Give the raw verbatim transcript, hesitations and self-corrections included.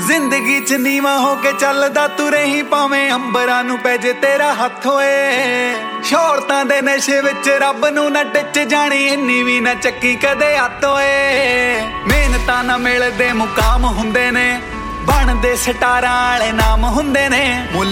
ਜ਼ਿੰਦਗੀ ਚ ਨੀਵਾਂ ਹੋ ਕੇ ਚੱਲਦਾ ਤੂੰ ਰਹੀ ਭਾਵੇਂ ਅੰਬਰਾਂ ਨੂੰ ਪੈ ਜੇ ਤੇਰਾ ਹੱਥ ਓਏ ਸ਼ੌਹਰਤਾਂ ਦੇ ਨਸ਼ੇ ਵਿੱਚ ਰੱਬ ਨੂੰ ਨਾ ਟਿੱਚ ਜਾਣੀ ਇੰਨੀ ਵੀ ਨਾ ਚੱਕੀ ਕਦੇ ਹੱਥ ਓਏ ਮਿਹਨਤਾਂ ਨਾ ਮਿਲਦੇ ਮੁਕਾਮ ਹੁੰਦੇ ਨੇ ਬਣਦੇ ਸਟਾਰਾਂ ਵਾਲੇ ਨਾਮ ਹੁੰਦੇ ਨੇ ਮੁੱਲ